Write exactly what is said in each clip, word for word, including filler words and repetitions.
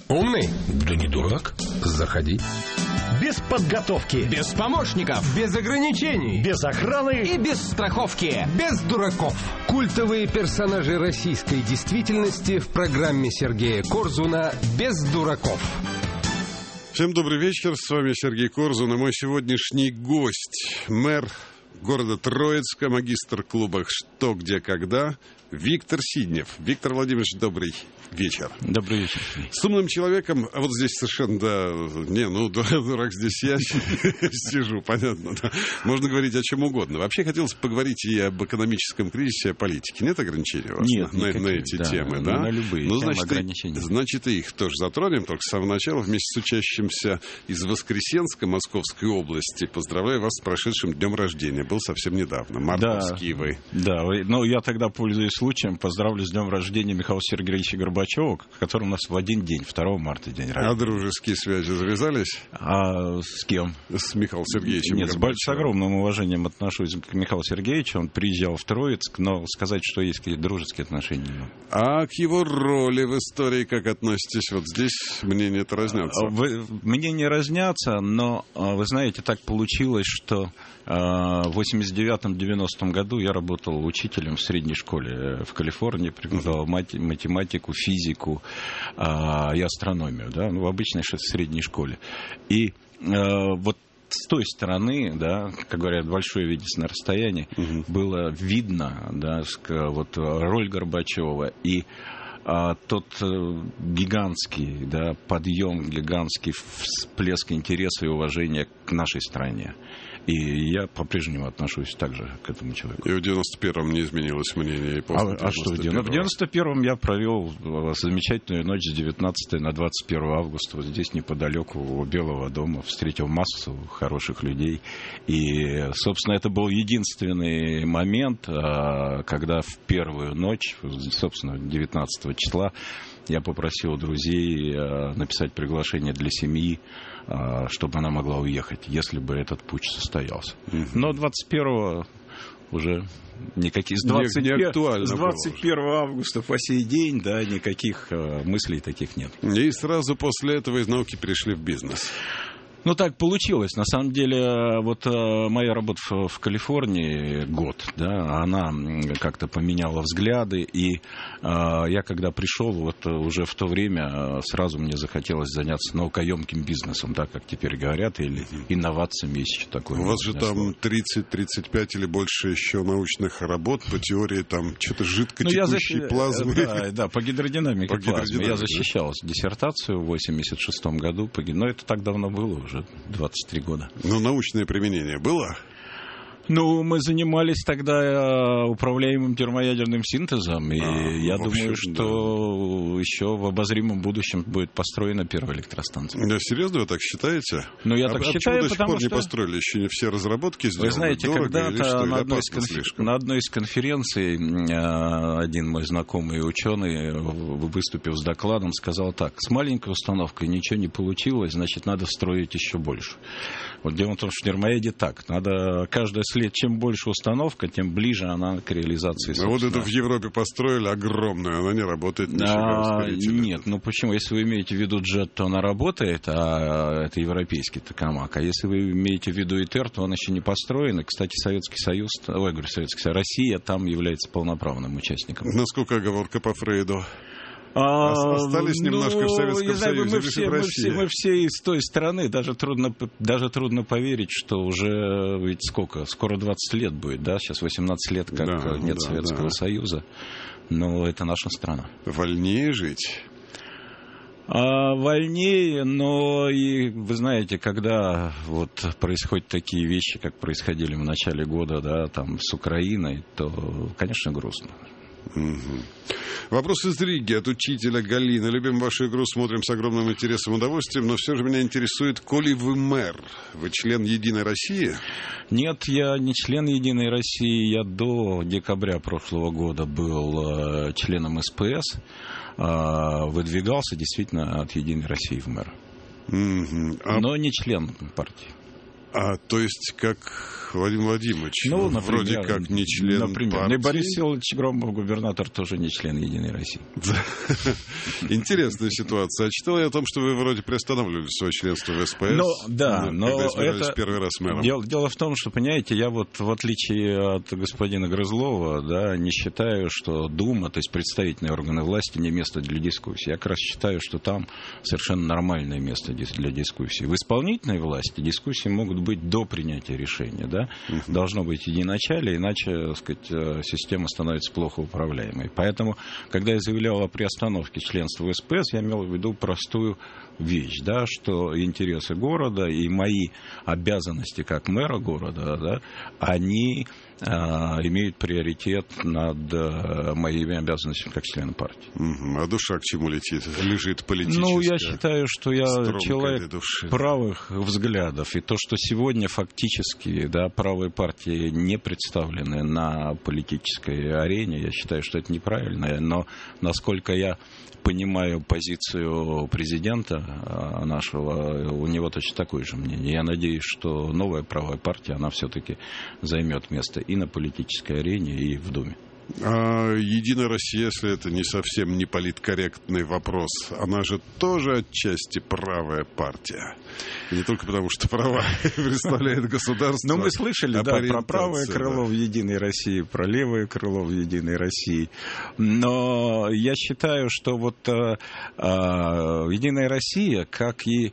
Умный? Да не дурак. Заходи. Без подготовки. Без помощников. Без ограничений. Без охраны. И без страховки. Без дураков. Культовые персонажи российской действительности в программе Сергея Корзуна «Без дураков». Всем добрый вечер. С вами Сергей Корзун и мой сегодняшний гость. Мэр города Троицка, магистр клуба «Что, где, когда» Виктор Сиднев. Виктор Владимирович, добрый вечер. Добрый вечер. С умным человеком, а вот здесь совершенно, да, не, ну, дурак здесь я сижу, понятно, да. Можно говорить о чем угодно. Вообще хотелось поговорить и об экономическом кризисе, и о политике. Нет ограничений у вас Нет, на, никаких, на эти да, темы, да? На любые ну, темы значит, ограничений. И, значит, и их тоже затронем, только с самого начала, вместе с учащимся из Воскресенска, Московской области. Поздравляю вас с прошедшим днем рождения. Был совсем недавно. Мартовские да, вы. Да, но я тогда, пользуясь случаем, поздравлю с днем рождения Михаила Сергеевича Горбачева, который у нас в один день, второго марта день рождения. А дружеские связи завязались? А с кем? С Михаилом Сергеевичем Нет, Горбачевым. с огромным уважением отношусь к Михаилу Сергеевичу. Он приезжал в Троицк, но сказать, что есть какие-то дружеские отношения. А к его роли в истории как относитесь? Вот здесь мнения-то разнятся. Вы, мнения разнятся, но, вы знаете, так получилось, что в восемьдесят девятом — девяностом году я работал учителем в средней школе в Калифорнии, преподавал математику, физику и астрономию, да, ну, в обычной средней школе. И вот с той стороны, да, как говорят, большое видится на расстоянии, угу. было видно, да, вот роль Горбачева и а, тот гигантский, да, подъем, гигантский всплеск интереса и уважения к нашей стране. И я по-прежнему отношусь также к этому человеку. И в девяносто первом не изменилось мнение? И после а, а что в девяносто первом я провел замечательную ночь с девятнадцатого на двадцать первое августа вот здесь неподалеку у Белого дома. Встретил массу хороших людей. И, собственно, это был единственный момент, когда в первую ночь, собственно, девятнадцатого числа, я попросил друзей написать приглашение для семьи, чтобы она могла уехать, если бы этот путч состоялся. Mm-hmm. Но двадцать первого уже никаких... С двадцать первого, с двадцать первого августа по сей день, да, никаких мыслей таких нет. И сразу после этого из науки перешли в бизнес. Ну, так получилось. На самом деле, вот моя работа в, в Калифорнии год, да, она как-то поменяла взгляды, и э, я, когда пришел, вот уже в то время сразу мне захотелось заняться наукоемким бизнесом, да, как теперь говорят, или инновациями, есть еще такое. У вас же там тридцать-тридцать пять или больше еще научных работ по теории, там, что-то жидкотекущей ну, плазмы. Да, да, по гидродинамике по плазмы. Гидродинамике. Я защищал диссертацию в восемьдесят шестом году, но это так давно было уже. Уже двадцать три года. Но научное применение было? Ну, мы занимались тогда управляемым термоядерным синтезом, и а, я общем, думаю, что да. еще в обозримом будущем будет построена первая электростанция. Да, серьезно, вы так считаете? Ну, я а, так а считаю, почему до сих пор что... не построили? Еще не все разработки сделаны? Вы знаете, дорого, когда-то на одной, конф... на одной из конференций один мой знакомый ученый, выступив с докладом, сказал так: с маленькой установкой ничего не получилось, значит, надо строить еще больше. Вот дело в том, что в термояде так. Надо каждая след, чем больше установка, тем ближе она к реализации. А вот это в Европе построили огромную, она не работает. А, нет, ну почему? Если вы имеете в виду джет, то она работает, а это европейский токамак. А если вы имеете в виду ИТЕР, то он еще не построен. И, кстати, Советский Союз, ой, говорю, Советский Союз, Россия там является полноправным участником. Насколько оговорка по Фрейду? А, Остались ну, немножко в Советском знаю, Союзе, мы все, мы, все, мы все из той страны, даже трудно, даже трудно поверить, что уже ведь сколько, скоро двадцать лет будет, да, сейчас восемнадцать лет, как да, нет да, Советского да. Союза, но это наша страна. Вольнее жить? А, вольнее, но и вы знаете, когда вот происходят такие вещи, как происходили в начале года, да, там с Украиной, то, конечно, грустно. Угу. Вопрос из Риги от учителя Галины. Любим вашу игру, смотрим с огромным интересом и удовольствием, но все же меня интересует, коли вы мэр, вы член Единой России? Нет, я не член Единой России. Я до декабря прошлого года был э, членом СПС, э, выдвигался действительно от Единой России в мэр. Угу. А... Но не член партии. А, то есть как Владимир Владимирович, Ну, например, вроде как не член например, партии. И Борис Всеволодович Громов, губернатор, тоже не член «Единой России». Интересная ситуация. А читал я о том, что вы вроде приостанавливали свое членство в СПС. Ну, да, но когда избирались это... первый раз мэром. Дело, дело в том, что, понимаете, я вот, в отличие от господина Грызлова, да, не считаю, что Дума, то есть представительные органы власти, не место для дискуссии. Я как раз считаю, что там совершенно нормальное место для дискуссии. В исполнительной власти дискуссии могут быть до принятия решения, да. Uh-huh. Должно быть единоначалие, иначе, так сказать, система становится плохо управляемой. Поэтому, когда я заявлял о приостановке членства в СПС, я имел в виду простую вещь, да, что интересы города и мои обязанности как мэра города, да, они а, имеют приоритет над а, моими обязанностями как члена партии. Uh-huh. А душа к чему летит? Лежит политическая. Ну, я считаю, что я человек души. правых взглядов. И то, что сегодня фактически, да, правые партии не представлены на политической арене, я считаю, что это неправильно. Но насколько я понимаю позицию президента нашего, у него точно такое же мнение. Я надеюсь, что новая правая партия, она все-таки займет место и на политической арене, и в Думе. А Единая Россия, если это не совсем не политкорректный вопрос, она же тоже отчасти правая партия. И не только потому, что права представляет государство. Ну, мы слышали, да, про правое крыло в Единой России, про левое крыло в Единой России. Но я считаю, что вот а, а, Единая Россия, как и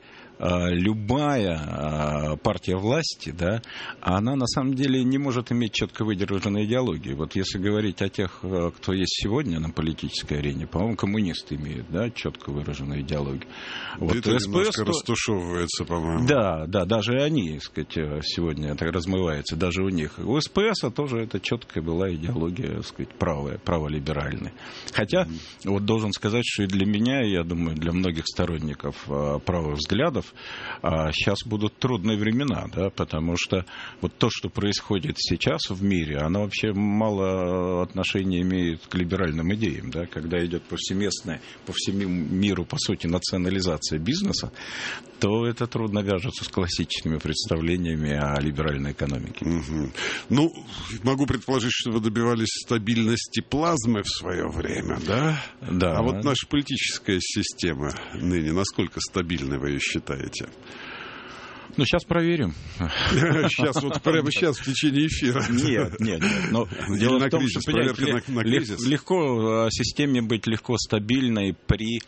любая партия власти, да, она на самом деле не может иметь четко выдержанной идеологии. Вот если говорить о тех, кто есть сегодня на политической арене, по-моему, коммунисты имеют, да, четко выраженную идеологию. Вот это СПС немножко то... растушевывается, по-моему. Да, да, даже они, так сказать, сегодня так размываются, даже у них. У СПС тоже это четкая была идеология, так сказать, правая, праволиберальная. Хотя, mm-hmm. вот должен сказать, что и для меня, и, я думаю, для многих сторонников правых взглядов, сейчас будут трудные времена, да, потому что вот то, что происходит сейчас в мире, оно вообще мало отношения имеет к либеральным идеям, да, когда идет повсеместная, по всему миру, по сути, национализация бизнеса, то это трудно вяжется с классическими представлениями о либеральной экономике. Угу. Ну, могу предположить, что вы добивались стабильности плазмы в свое время, да? Да. А вот наша политическая система ныне, насколько стабильной вы ее считаете? Ну, сейчас проверим. Сейчас, вот прямо сейчас, в течение эфира. Нет, нет, нет. Но дело в том, что, понимаете, на, на легко системе быть легко стабильной при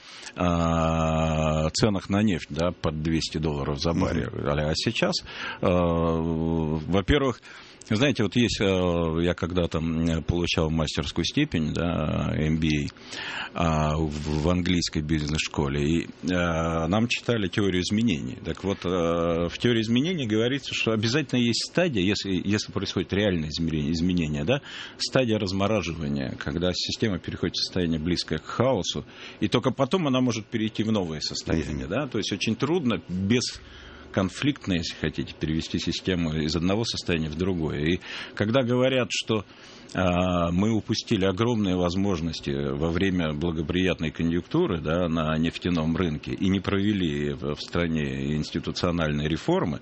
а, ценах на нефть, да, под двести долларов за баррель. Mm-hmm. А сейчас, а, во-первых, знаете, вот есть, я когда-то получал мастерскую степень, да, эм би эй, в английской бизнес-школе, и нам читали теорию изменений. Так вот, в теории изменений говорится, что обязательно есть стадия, если, если происходит реальное изменение, изменение, да, стадия размораживания, когда система переходит в состояние близкое к хаосу, и только потом она может перейти в новое состояние. Да? То есть очень трудно без... конфликтно, если хотите, перевести систему из одного состояния в другое. И когда говорят, что а, мы упустили огромные возможности во время благоприятной конъюнктуры, да, на нефтяном рынке и не провели в, в стране институциональные реформы,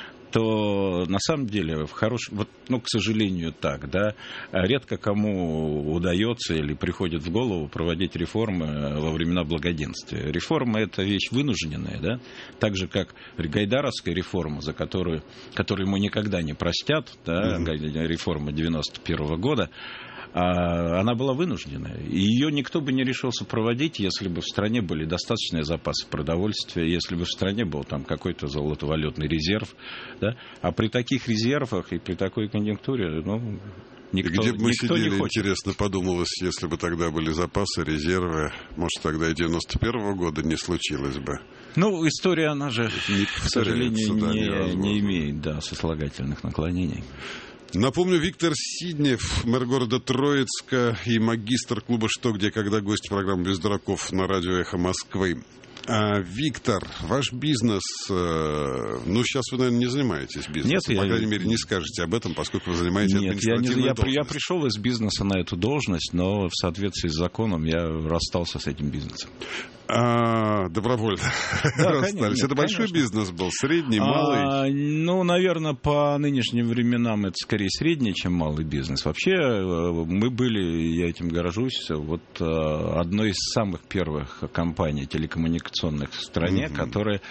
то на самом деле, в хорош... вот, ну, к сожалению, так, да, редко кому удается или приходит в голову проводить реформы во времена благоденствия. Реформа – это вещь вынужденная, да, так же, как гайдаровская реформа, за которую, которую ему никогда не простят, да, mm-hmm. реформа девяносто первого года, она была вынужденная. И ее никто бы не решился проводить, если бы в стране были достаточные запасы продовольствия, если бы в стране был там какой-то золотовалютный резерв. Да? А при таких резервах и при такой конъюнктуре, ну, никто, где бы мы никто сидели, не хочет. Интересно подумалось, если бы тогда были запасы, резервы, может, тогда и девяносто первого года не случилось бы. Ну, история, она же, не, к сожалению, да, не, не имеет, да, сослагательных наклонений. Напомню, Виктор Сиднев, мэр города Троицка и магистр клуба «Что, где, когда», гость программы «Без дураков» на радио «Эхо Москвы». А, Виктор, ваш бизнес, э, ну, сейчас вы, наверное, не занимаетесь бизнесом. Нет, По я... крайней мере, не скажете об этом, поскольку вы занимаетесь Нет, административной я, не, должностью. я, я пришел из бизнеса на эту должность, но в соответствии с законом я расстался с этим бизнесом. А, добровольно Да, расстались. конечно, Это большой конечно. бизнес был, средний, малый? А, ну, наверное, по нынешним временам это скорее средний, чем малый бизнес. Вообще, мы были, я этим горжусь, вот одной из самых первых компаний телекоммуникационных в стране, mm-hmm. которые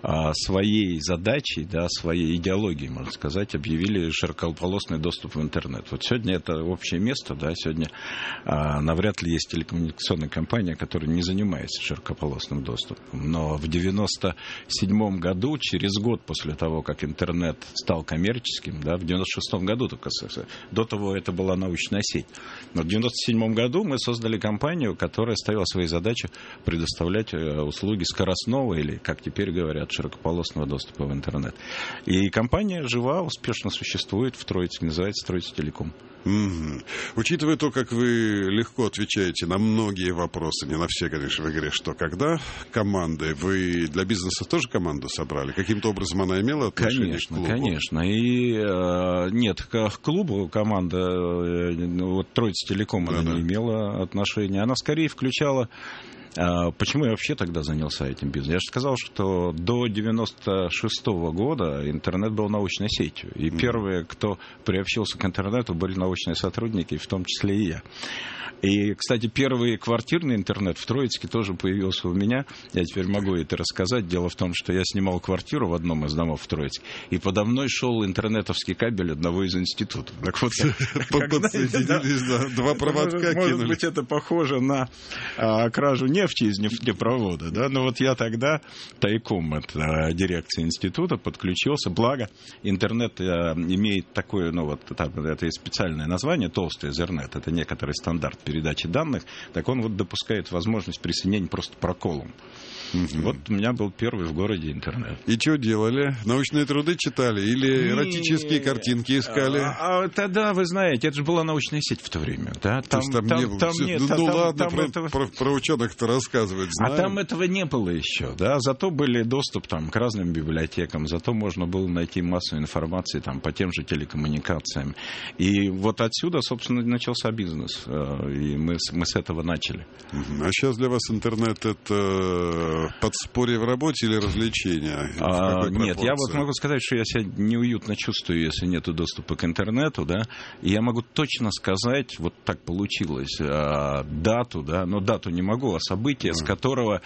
своей задачей, да, своей идеологией, можно сказать, объявили широкополосный доступ в интернет. Вот сегодня это общее место, да, сегодня а, навряд ли есть телекоммуникационная компания, которая не занимается широкополосным доступом. Но в девяносто седьмом году, через год после того, как интернет стал коммерческим, да, в девяносто шестом году только, до того это была научная сеть. Но в девяносто седьмом году мы создали компанию, которая ставила своей задачей предоставлять услуги скоростного или, как теперь говорят, широкополосного доступа в интернет. И компания жива, успешно существует в Троицке, называется Троица Телеком. Mm-hmm. Учитывая то, как вы легко отвечаете на многие вопросы, не на все, конечно, в игре «Что, когда», команды, вы для бизнеса тоже команду собрали? Каким-то образом она имела отношение конечно, к клубу? Конечно, И э, нет, к, к клубу команда, э, вот Троица Телеком, она не имела отношения. Она скорее включала... Почему я вообще тогда занялся этим бизнесом? Я же сказал, что до девяносто шестого года интернет был научной сетью. И mm-hmm. первые, кто приобщился к интернету, были научные сотрудники, в том числе и я. И, кстати, первый квартирный интернет в Троицке тоже появился у меня. Я теперь могу это рассказать. Дело в том, что я снимал квартиру в одном из домов в Троицке, и подо мной шел интернетовский кабель одного из институтов. Так вот, подсоединились, два проводка кинули. Может быть, это похоже на кражу нефти из нефтепровода, да? Но вот я тогда тайком от дирекции института подключился. Благо, интернет имеет такое, ну вот, это специальное название, толстый Ethernet, это некоторый стандарт передачи данных, так он вот допускает возможность присоединения просто проколом. Mm-hmm. Вот у меня был первый в городе интернет. И что делали? Научные труды читали или эротические картинки искали? А, а тогда, вы знаете, это же была научная сеть в то время. Да? Там, там, там не было. Там, нет, ну, там, ладно, там про, этого... про, про ученых-то рассказывать знаем. А там этого не было еще. Да? Зато были доступ там, к разным библиотекам, зато можно было найти массу информации там, по тем же телекоммуникациям. И вот отсюда, собственно, начался бизнес. И мы, мы с этого начали. А сейчас для вас интернет — это подспорье в работе или развлечение? А, нет, я вот могу сказать, что я себя неуютно чувствую, если нет доступа к интернету, да, и я могу точно сказать, вот так получилось, а, дату, да, но дату не могу, а событие, а. с которого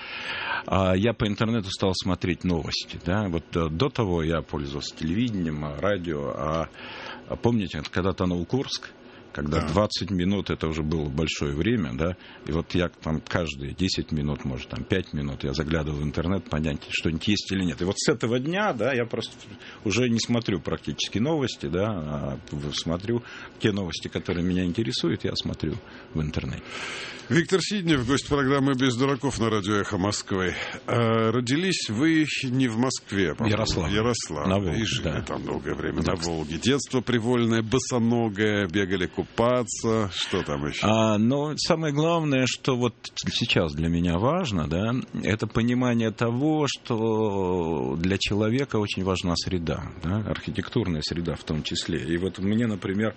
а, я по интернету стал смотреть новости, да, вот а, до того я пользовался телевидением, радио, а, а помните, когда-то Новокурск, когда да. двадцать минут, это уже было большое время, да, и вот я там каждые десять минут, может, там пять минут я заглядывал в интернет, понять, что-нибудь есть или нет. И вот с этого дня, да, я просто уже не смотрю практически новости, да, а смотрю те новости, которые меня интересуют, я смотрю в интернете. Виктор Сиднев, гость программы «Без дураков» на радио «Эхо Москвы». А, родились вы не в Москве, по-моему. Ярослав. Ярослав. На Волге, и жили да. там долгое время да. на Волге. Детство привольное, босоногое, бегали купаться. Что там еще? А, но самое главное, что вот сейчас для меня важно, да, это понимание того, что для человека очень важна среда, да, архитектурная среда в том числе. И вот мне, например,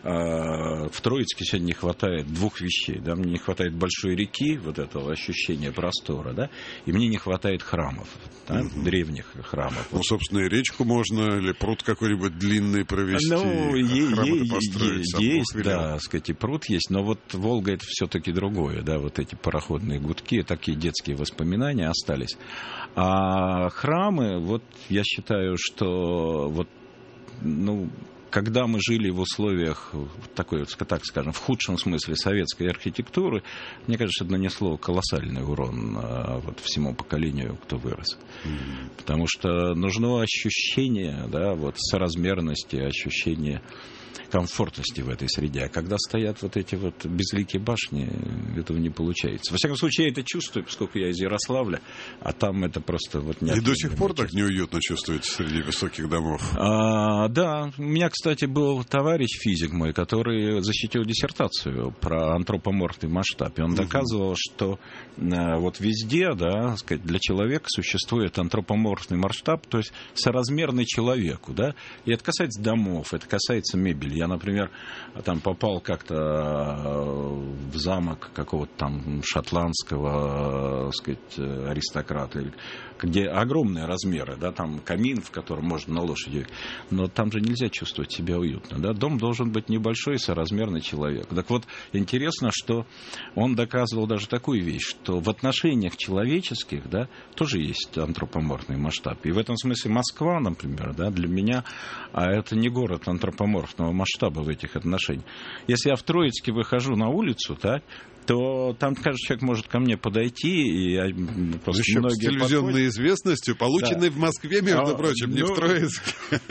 в Троицке сегодня не хватает двух вещей. Да, мне не хватает большой реки, вот этого ощущения простора, да, и мне не хватает храмов, да, угу. древних храмов. Ну, собственно, и речку можно, или пруд какой-нибудь длинный провести, ну, храмы построить. Есть, да, так сказать, и пруд есть, но вот Волга — это все-таки другое, да, вот эти пароходные гудки, такие детские воспоминания остались. А храмы, вот я считаю, что вот, ну, когда мы жили в условиях такой, так скажем, в худшем смысле советской архитектуры, мне кажется, это нанесло колоссальный урон а, вот, всему поколению, кто вырос. Mm-hmm. Потому что нужно ощущение, да, вот, соразмерности, ощущение комфортности в этой среде. А когда стоят вот эти вот безликие башни, этого не получается. Во всяком случае, я это чувствую, поскольку я из Ярославля, а там это просто вот... И до сих пор так неуютно чувствуете среди высоких домов? А, да. У меня, кстати, кстати, был товарищ физик мой, который защитил диссертацию про антропоморфный масштаб. И он доказывал, что вот везде, да, сказать, для человека существует антропоморфный масштаб, то есть соразмерный человеку, да. И это касается домов, это касается мебели. Я, например, там попал как-то в замок какого-то там шотландского, сказать, аристократа, где огромные размеры, да, там камин, в котором можно на лошади, но там же нельзя чувствовать себя уютно, да, дом должен быть небольшой, соразмерный человек. Так вот, интересно, что он доказывал даже такую вещь, что в отношениях человеческих, да, тоже есть антропоморфный масштаб, и в этом смысле Москва, например, да, для меня, а это не город антропоморфного масштаба в этих отношениях. Если я в Троицке выхожу на улицу, да, то там каждый человек может ко мне подойти, и я, просто еще многие с телевизионной подходят. Известностью, полученной да. в Москве, между а, прочим, не ну, в Троицке.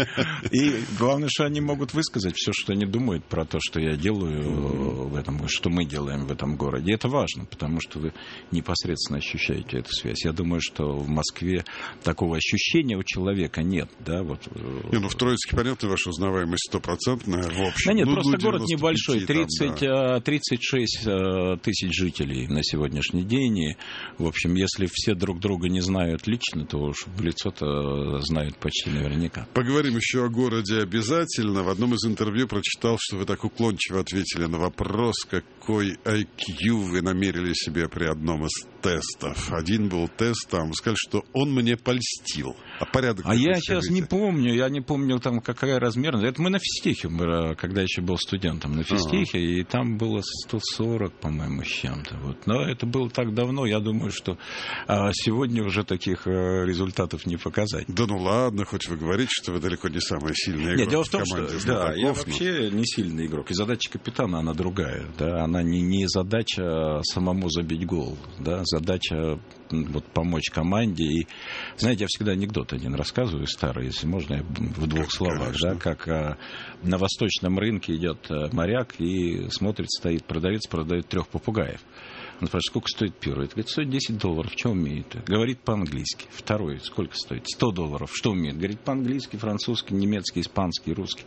И главное, что они могут высказать все, что они думают про то, что я делаю mm-hmm. в этом, что мы делаем в этом городе. И это важно, потому что вы непосредственно ощущаете эту связь. Я думаю, что в Москве такого ощущения у человека нет. Да, вот. Не, ну в Троицке, понятно, ваша узнаваемость стопроцентная в общем. Да нет, ну, просто город небольшой, тридцать, там, да. тридцать шесть тысяч жителей на сегодняшний день. И, в общем, если все друг друга не знают лично, то уж в лицо-то знают почти наверняка. Поговорим еще о городе обязательно. В одном из интервью прочитал, что вы так уклончиво ответили на вопрос, какой ай кью вы намерили себе при одном из тестов. Один был тест, там, вы сказали, что он мне польстил. А порядок... А я сейчас не помню, я не помню, там, какая размерность. Это мы на физтехе, когда еще был студентом на физтехе, ага. и там было сто сорок, по-моему, с чем-то. Вот. Но это было так давно, я думаю, что а, сегодня уже таких а, результатов не показать. Да ну ладно, хоть вы говорите, что вы далеко не самый сильный игрок. Нет, дело в том, в команде что да, я вообще не сильный игрок. И задача капитана, она другая. Да? Она не, не задача самому забить гол. Да? Задача вот, помочь команде. И, знаете, я всегда анекдот один рассказываю, старый, если можно, в двух словах. Да? Как а, на восточном рынке идет моряк и смотрит, стоит продавец, продает трех попугаев. Он спрашивает, сколько стоит первый? Говорит, стоит десять долларов. Что умеет? Говорит по-английски. Второй, сколько стоит? сто долларов. Что умеет? Говорит по-английски, французски, немецкий, испанский, русский.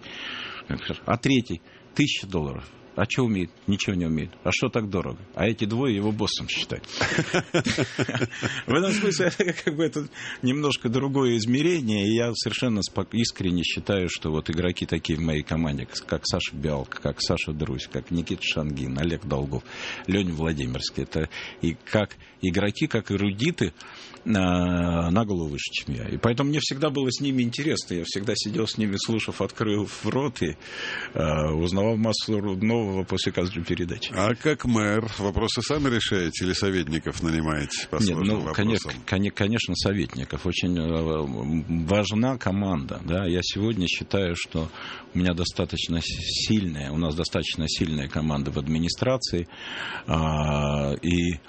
А третий, тысяча долларов. А что умеет? Ничего не умеет. А что так дорого? А эти двое его боссом считают. В этом смысле это как бы это немножко другое измерение. И я совершенно искренне считаю, что вот игроки такие в моей команде, как Саша Биалко, как Саша Друзь, как Никита Шангин, Олег Долгов, Леня Владимирский. Это и как игроки, как эрудиты на голову выше, чем я. И поэтому мне всегда было с ними интересно. Я всегда сидел с ними, слушав, открыл рот и узнавал массу нового после каждой передачи. А как мэр, вопросы сами решаете или советников нанимаете по Нет, сложным ну, вопросам? Конечно, конечно, советников. Очень важна команда. Да? Я сегодня считаю, что у меня достаточно сильная, у нас достаточно сильная команда в администрации. И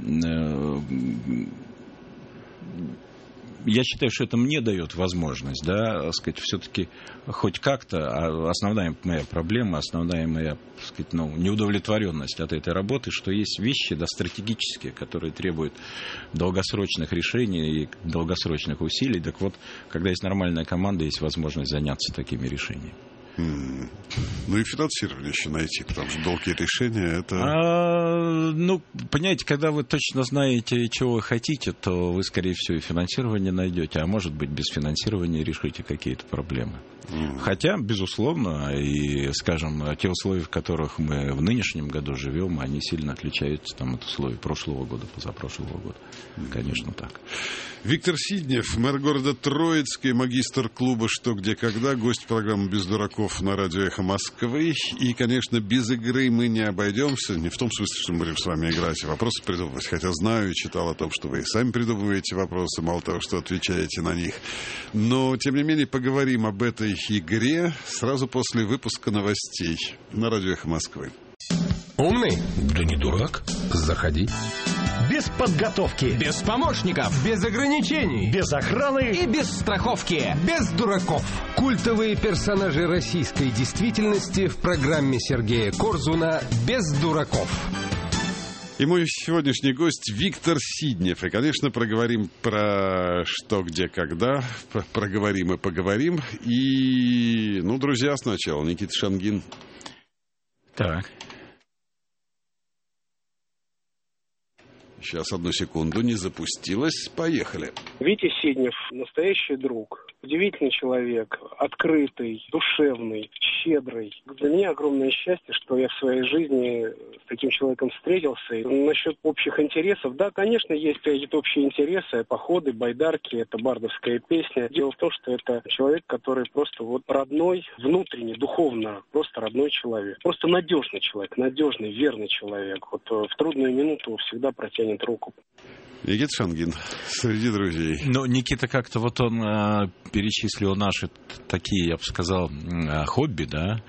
я считаю, что это мне дает возможность, да, сказать, все-таки хоть как-то, а основная моя проблема, основная моя, сказать, ну, неудовлетворенность от этой работы, что есть вещи, да, стратегические, которые требуют долгосрочных решений и долгосрочных усилий. Так вот, когда есть нормальная команда, есть возможность заняться такими решениями. Mm. Ну и финансирование еще найти, потому что долгие решения это... А, ну, понимаете, когда вы точно знаете, чего вы хотите, то вы, скорее всего, и финансирование найдете, а может быть, без финансирования решите какие-то проблемы. Mm. Хотя, безусловно, и, скажем, те условия, в которых мы в нынешнем году живем, они сильно отличаются там, от условий прошлого года, позапрошлого года. Mm. Конечно, так. Виктор Сиднев, мэр города Троицкий, магистр клуба «Что, где, когда», гость программы «Без дураков» на радио «Эхо Москвы». И, конечно, без игры мы не обойдемся. Не в том смысле, что мы будем с вами играть и вопросы придумывать. Хотя знаю и читал о том, что вы и сами придумываете вопросы, мало того, что отвечаете на них. Но, тем не менее, поговорим об этой игре сразу после выпуска новостей на радио «Эхо Москвы». Умный? Да не дурак. Заходи. Без подготовки. Без помощников. Без ограничений. Без охраны. И без страховки. Без дураков. Культовые персонажи российской действительности в программе Сергея Корзуна «Без дураков». И мой сегодняшний гость Виктор Сиднев. И, конечно, проговорим про что, где, когда. Про- проговорим и поговорим. И, ну, друзья, сначала Никита Шангин. Так. Сейчас, одну секунду, не запустилось. Поехали. Витя Сиднев – настоящий друг, удивительный человек, открытый, душевный, щедрый. Для меня огромное счастье, что я в своей жизни с таким человеком встретился. И насчет общих интересов, да, конечно, есть какие-то общие интересы, походы, байдарки, это бардовская песня. Дело в том, что это человек, который просто вот родной, внутренне, духовно, просто родной человек. Просто надежный человек, надежный, верный человек. Вот в трудную минуту всегда протянет руку. Никита Шангин, среди друзей. Ну, Никита как-то вот он э, перечислил наши т- такие, я бы сказал, э, хобби, да.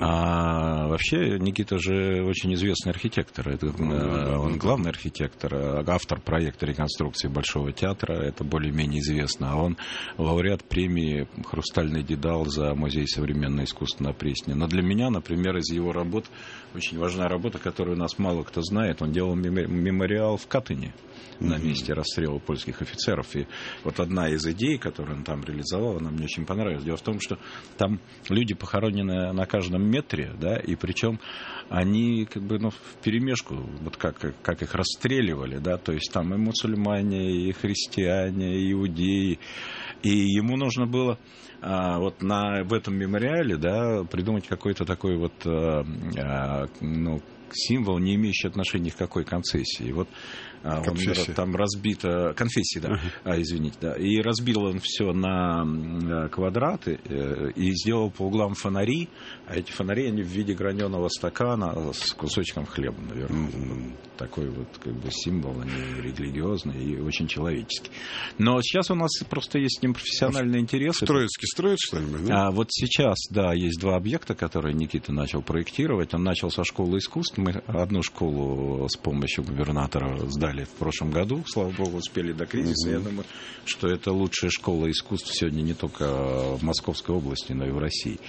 А вообще Никита же очень известный архитектор. Это, э, он главный архитектор, э, автор проекта реконструкции Большого театра. Это более-менее известно. А он лауреат премии «Хрустальный Дедал» за Музей современного искусства на Пресне. Но для меня, например, из его работ очень важная работа, которую у нас мало кто знает. Он делал мемориал в Катыни на месте расстрела польских офицеров. И вот одна из идей, которую он там реализовал, она мне очень понравилась. Дело в том, что там люди похоронены на каждом метре, да, и причем они как бы, ну, вперемешку, вот как, как их расстреливали, да, то есть там и мусульмане, и христиане, и иудеи. И ему нужно было а, вот на, в этом мемориале, да, придумать какой-то такой вот, а, а, ну, символ, не имеющий отношения ни к какой концессии. Вот а, он, там разбито... Конфессии, да. Uh-huh. А, извините, да. И разбил он все на квадраты э, и сделал по углам фонари. А эти фонари, они в виде граненого стакана с кусочком хлеба наверху. Uh-huh. Такой вот как бы символ, они религиозный и очень человеческий. Но сейчас у нас просто есть с ним профессиональный интерес. В Троицке строят что-нибудь, да? А вот сейчас, да, есть два объекта, которые Никита начал проектировать. Он начал со школы искусств. Мы одну школу с помощью губернатора сдали в прошлом году. Слава богу, успели до кризиса. Mm-hmm. Я думаю, что это лучшая школа искусств сегодня не только в Московской области, но и в России.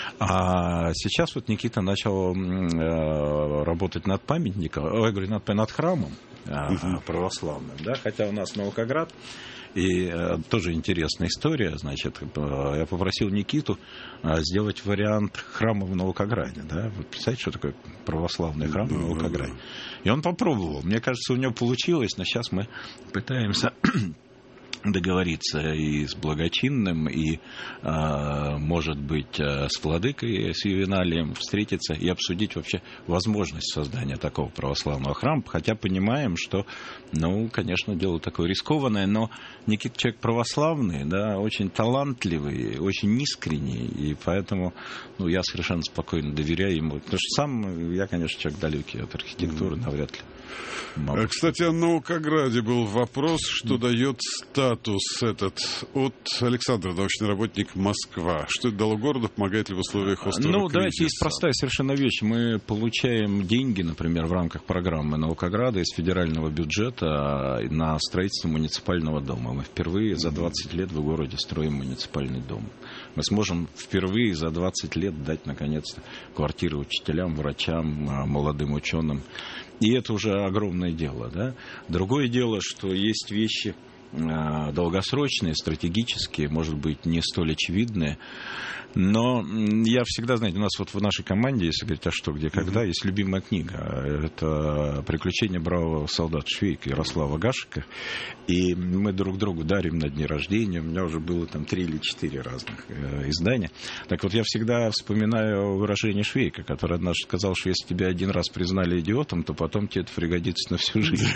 А сейчас вот Никита начал э, работать над памятником, я говорю, над, над храмом э, mm-hmm. православным, да, хотя у нас Наукоград. И э, тоже интересная история, значит, э, я попросил Никиту э, сделать вариант храма в Наукограде, да, вы представляете, что такое православный храм в Наукограде? И он попробовал, мне кажется, у него получилось, но сейчас мы пытаемся договориться и с благочинным, и, может быть, с владыкой, с Ювеналием встретиться и обсудить вообще возможность создания такого православного храма, хотя понимаем, что, ну, конечно, дело такое рискованное, но Никита человек православный, да, очень талантливый, очень искренний, и поэтому, ну, я совершенно спокойно доверяю ему, потому что сам я, конечно, человек далекий от архитектуры, навряд ли. Могу. Кстати, о Наукограде был вопрос, что mm. дает статус этот от Александра, научный работник Москва. Что это дало городу, помогает ли в условиях острого ну, кризиса? Ну, давайте, есть простая совершенно вещь. Мы получаем деньги, например, в рамках программы Наукограда из федерального бюджета на строительство муниципального дома. Мы впервые за двадцать лет в городе строим муниципальный дом. Мы сможем впервые за двадцать лет дать, наконец-то, квартиры учителям, врачам, молодым ученым. И это уже огромное дело, да. Другое дело, что есть вещи э, долгосрочные, стратегические, может быть, не столь очевидные. Но я всегда, знаете, у нас вот в нашей команде, если говорить о что, где, когда, есть любимая книга. Это «Приключения бравого солдата Швейка» Ярослава Гашика. И мы друг другу дарим на дни рождения. У меня уже было там три или четыре разных э, издания. Так вот, я всегда вспоминаю выражение Швейка, который однажды сказал, что если тебя один раз признали идиотом, то потом тебе это пригодится на всю жизнь.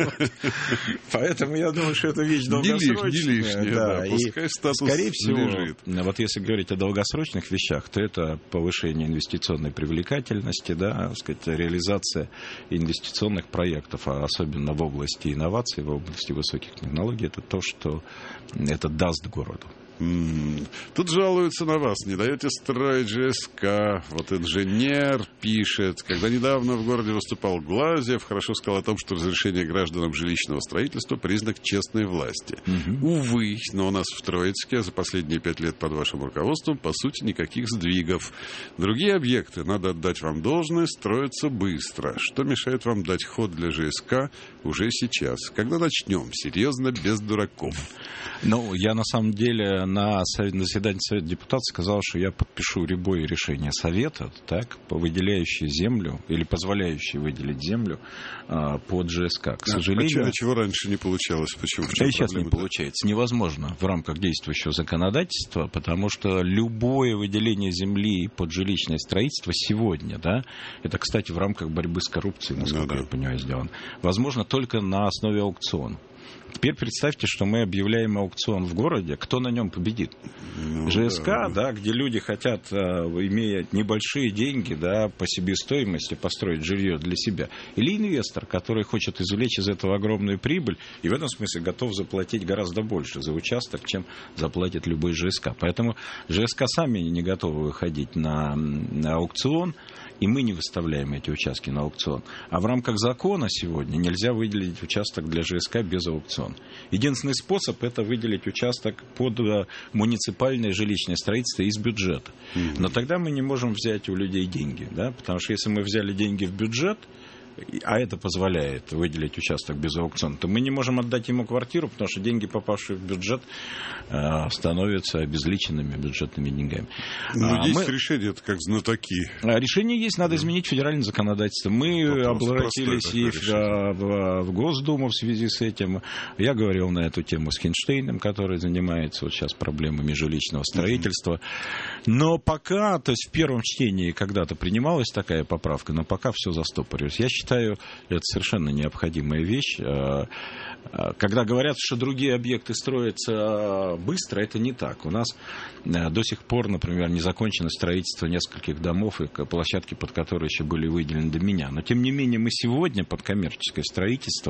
Поэтому я думаю, что это вещь долгосрочная. Не лишняя, да. Пускай статус скорее всего, лежит. Вот если говорить о долгосрочных вещах, то это повышение инвестиционной привлекательности, да, сказать, реализация инвестиционных проектов, а особенно в области инноваций, в области высоких технологий, это то, что это даст городу. Mm. Тут жалуются на вас, не даете строить ЖСК. Вот инженер пишет, когда недавно в городе выступал Глазьев, хорошо сказал о том, что разрешение гражданам жилищного строительства — признак честной власти. Угу. Увы, но у нас в Троицке за последние пять лет под вашим руководством, по сути, никаких сдвигов. Другие объекты, надо отдать вам должное, строятся быстро. Что мешает вам дать ход для ЖСК уже сейчас? Когда начнем? Серьезно, без дураков. Ну, я на самом деле на заседании Совета депутатов сказал, что я подпишу любое решение Совета, так, выделяющее землю или позволяющее выделить землю а, под ЖСК. К сожалению... А чего раньше не получалось? Почему? Да и сейчас не получается. Невозможно в рамках действующего законодательства, потому что любое выделение земли под жилищное строительство сегодня, да, это, кстати, в рамках борьбы с коррупцией, насколько ну, да. я понимаю, сделано, возможно только на основе аукциона. Теперь представьте, что мы объявляем аукцион в городе, кто на нем победит? Ну, ЖСК, да. да, где люди хотят, имея небольшие деньги, да, по себестоимости построить жилье для себя. Или инвестор, который хочет извлечь из этого огромную прибыль и в этом смысле готов заплатить гораздо больше за участок, чем заплатит любой ЖСК. Поэтому ЖСК сами не готовы выходить на, на аукцион, и мы не выставляем эти участки на аукцион. А в рамках закона сегодня нельзя выделить участок для ЖСК без аукциона. Единственный способ – это выделить участок под муниципальное жилищное строительство из бюджета. Mm-hmm. Но тогда мы не можем взять у людей деньги, да? Потому что если мы взяли деньги в бюджет, а это позволяет выделить участок без аукциона, то мы не можем отдать ему квартиру, потому что деньги, попавшие в бюджет, становятся обезличенными бюджетными деньгами. Но а есть мы... решение, это как знатоки. Решение есть, надо изменить федеральное законодательство. Мы Вопрос обратились и в, в Госдуму в связи с этим. Я говорил на эту тему с Хинштейном, который занимается вот сейчас проблемами жилищного строительства. Но пока, то есть в первом чтении когда-то принималась такая поправка, но пока все застопорилось. Я считаю, это совершенно необходимая вещь. Когда говорят, что другие объекты строятся быстро, это не так. У нас до сих пор, например, не закончено строительство нескольких домов, и площадки, под которые еще были выделены до меня. Но, тем не менее, мы сегодня под коммерческое строительство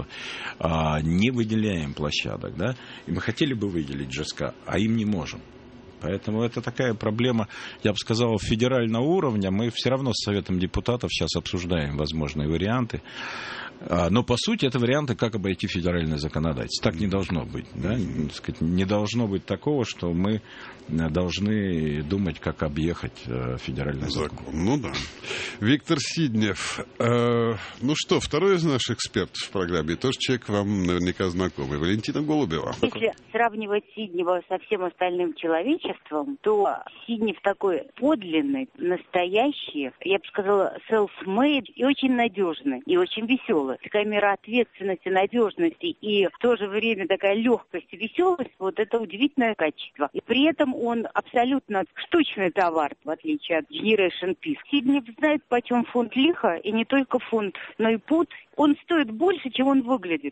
не выделяем площадок. Да? И мы хотели бы выделить ЖСК, а им не можем. Поэтому это такая проблема, я бы сказал, федерального уровня. Мы все равно с Советом депутатов сейчас обсуждаем возможные варианты. Но, по сути, это варианты, как обойти федеральное законодательство. Так не должно быть. Да? Не должно быть такого, что мы должны думать, как объехать федеральный закон. закон. Ну да. Виктор Сиднев. Э, ну что, второй из наших экспертов в программе, тоже человек вам наверняка знакомый, Валентина Голубева. Если сравнивать Сиднева со всем остальным человечеством, то Сиднев такой подлинный, настоящий, я бы сказала, self-made и очень надежный, и очень веселый. Такая мера ответственности, надежности и в то же время такая легкость и веселость, вот это удивительное качество. И при этом он абсолютно штучный товар, в отличие от Generation Peace. Сиднев знает, почем фунт лиха, и не только фунт, но и пуд. Он стоит больше, чем он выглядит.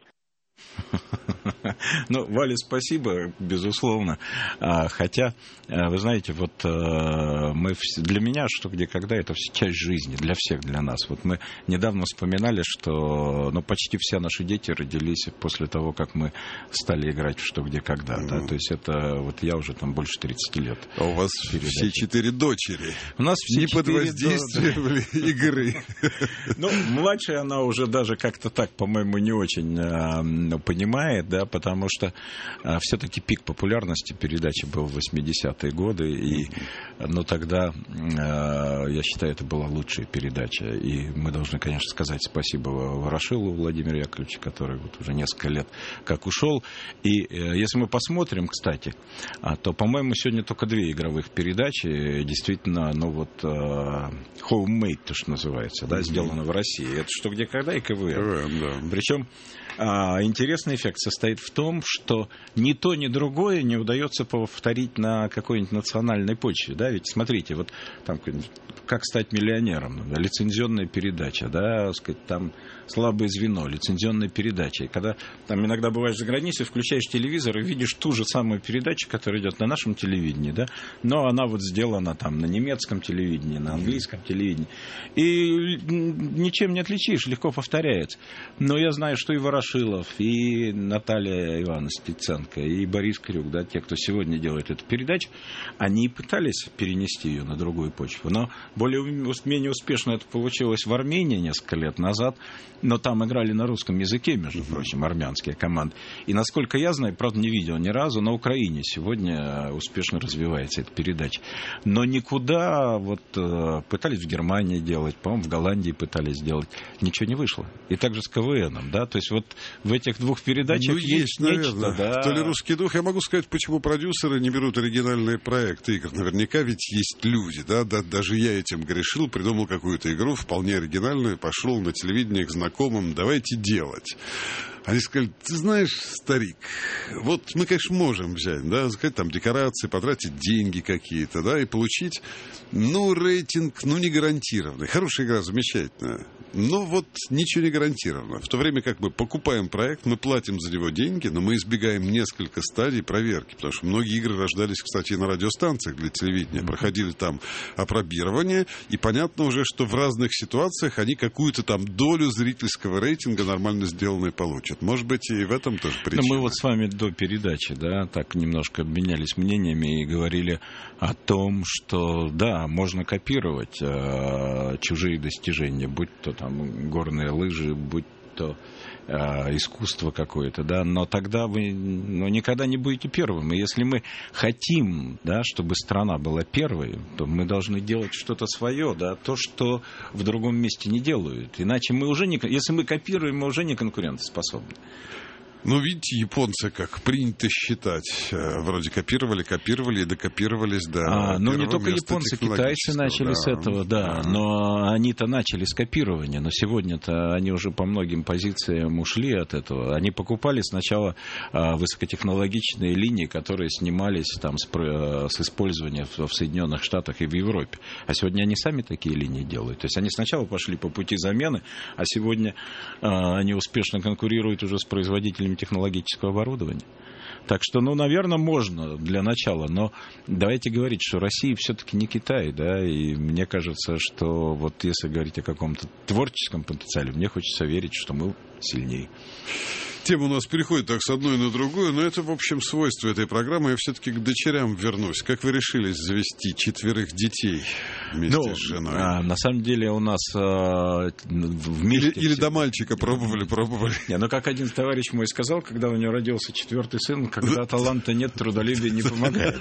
Ну, Валя, спасибо, безусловно. Хотя, вы знаете, вот мы, для меня «Что, где, когда» — это часть жизни, для всех, для нас. Вот мы недавно вспоминали, что ну, почти все наши дети родились после того, как мы стали играть в «Что, где, когда». Mm-hmm. Да? То есть это вот я уже там больше тридцати лет. А у вас передачи. Все четыре дочери. У нас все не четыре под воздействием до... игры. Ну, младшая она уже даже как-то так, по-моему, не очень понимает, да, потому что а, все-таки пик популярности передачи был в восьмидесятые годы, и ну, тогда, а, я считаю, это была лучшая передача. И мы должны, конечно, сказать спасибо Ворошилову Владимиру Яковлевичу, который вот уже несколько лет как ушел. И а, если мы посмотрим, кстати, а, то, по-моему, сегодня только две игровых передачи, действительно, ну вот, а, homemade, то, что называется, да, сделано в России. Это «Что, где, когда» и КВН. Да. Причем а, интересный эффект состоит в том, что ни то, ни другое не удается повторить на какой-нибудь национальной почве. Да? Ведь смотрите, вот там «Как стать миллионером», да, лицензионная передача, да, сказать, там «Слабое звено», лицензионная передача. И когда там иногда бываешь за границей, включаешь телевизор и видишь ту же самую передачу, которая идет на нашем телевидении, да, но она вот сделана там на немецком телевидении, на английском телевидении. И ничем не отличишь, легко повторяется. Но я знаю, что и Ворошилов, и и Наталья Ивановна Стеценко, и Борис Крюк, да, те, кто сегодня делает эту передачу, они пытались перенести ее на другую почву, но более-менее успешно это получилось в Армении несколько лет назад, но там играли на русском языке, между прочим, армянские команды. И, насколько я знаю, правда, не видел ни разу, на Украине сегодня успешно развивается эта передача. Но никуда, вот, пытались в Германии делать, по-моему, в Голландии пытались сделать, ничего не вышло. И также с КВНом, да, то есть вот в этих двух передачах ну, есть, есть наверное, нечто, да. То ли русский дух. Я могу сказать, почему продюсеры не берут оригинальные проекты игр. Наверняка ведь есть люди, да, да, даже я этим грешил, придумал какую-то игру вполне оригинальную, пошел на телевидение к знакомым, давайте делать. Они сказали, ты знаешь, старик, вот мы, конечно, можем взять, да, сказать, там, декорации, потратить деньги какие-то, да, и получить, ну, рейтинг, ну, не гарантированный. Хорошая игра, замечательная, но вот ничего не гарантировано. В то время как мы покупаем проект, мы платим за него деньги, но мы избегаем несколько стадий проверки, потому что многие игры рождались, кстати, на радиостанциях для телевидения, проходили там опробирование, и понятно уже, что в разных ситуациях они какую-то там долю зрительского рейтинга нормально сделанной получат. Может быть, и в этом тоже причина. Но мы вот с вами до передачи, да, так немножко обменялись мнениями и говорили о том, что, да, можно копировать э, чужие достижения, будь то там горные лыжи, будь то э, искусство какое-то, да, но тогда вы ну, никогда не будете первым. И если мы хотим, да, чтобы страна была первой, то мы должны делать что-то свое, да, то, что в другом месте не делают. Иначе мы уже не... Если мы копируем, мы уже не конкурентоспособны. Ну, видите, японцы, как принято считать, вроде копировали, копировали и докопировались до а, ну, не только японцы, китайцы начали да. с этого, да, да, но они-то начали с копирования, но сегодня-то они уже по многим позициям ушли от этого. Они покупали сначала а, высокотехнологичные линии, которые снимались там с, с использованием в, в Соединенных Штатах и в Европе, а сегодня они сами такие линии делают. То есть они сначала пошли по пути замены, а сегодня а, они успешно конкурируют уже с производителями технологического оборудования. Так что, ну, наверное, можно для начала, но давайте говорить, что Россия все-таки не Китай, да, и мне кажется, что вот если говорить о каком-то творческом потенциале, мне хочется верить, что мы сильнее. Тема у нас переходит так с одной на другую, но это, в общем, свойство этой программы. Я все-таки к дочерям вернусь. Как вы решились завести четверых детей вместе ну, с женой? А, на самом деле у нас а, вместе... Или, или до мальчика пробовали, пробовали. Не, ну, как один товарищ мой сказал, когда у него родился четвертый сын, когда таланта нет, трудолюбие не помогает.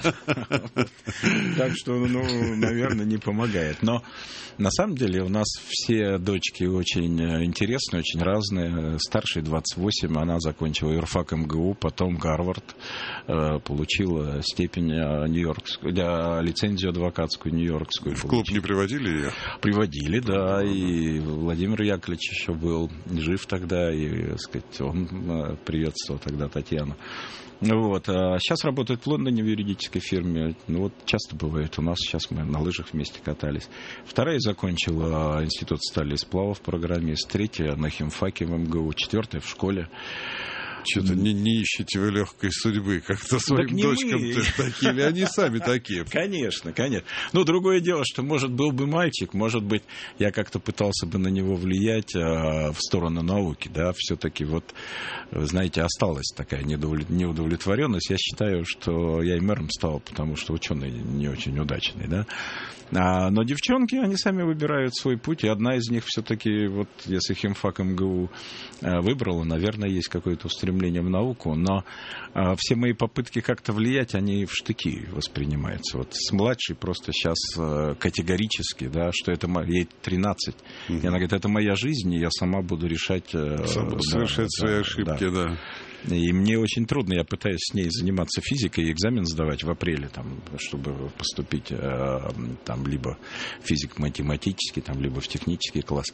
Так что, ну, наверное, не помогает. Но на самом деле у нас все дочки очень интересные, очень разные. Старшей двадцать восемь, она закончила юрфак эм гэ у, потом Гарвард, получила степень нью-йоркскую, лицензию адвокатскую нью-йоркскую. В клуб не приводили ее? Приводили, да, и Владимир Яковлевич еще был жив тогда, и, так сказать, он приветствовал тогда Татьяну. Вот. А сейчас работает в Лондоне в юридической фирме. Ну, вот часто бывает у нас. Сейчас мы на лыжах вместе катались. Вторая закончила институт стали и сплавов, программист. Третья на химфаке в эм гэ у. Четвертая в школе. Что-то не, не ищете вы легкой судьбы, как-то своим дочкам такие, или они сами такие? Конечно, конечно. Но другое дело, что, может, был бы мальчик, может быть, я как-то пытался бы на него влиять а, в сторону науки, да, все-таки вот, вы знаете, осталась такая неудовлетворенность. Я считаю, что я и мэром стал, потому что ученый не очень удачный, да. А, но девчонки, они сами выбирают свой путь, и одна из них все-таки, вот, если химфак эм гэ у а, выбрала, наверное, есть какое-то устремление в науку, но а, все мои попытки как-то влиять, они в штыки воспринимаются. Вот с младшей просто сейчас а, категорически, да, что это ей тринадцать. Mm-hmm. И она говорит, это моя жизнь, и я сама буду решать... Сам буду да, совершать да, свои да, ошибки, да. да. И мне очень трудно, я пытаюсь с ней заниматься физикой и экзамен сдавать в апреле, там, чтобы поступить там, либо физико-математический, там, либо в технический класс.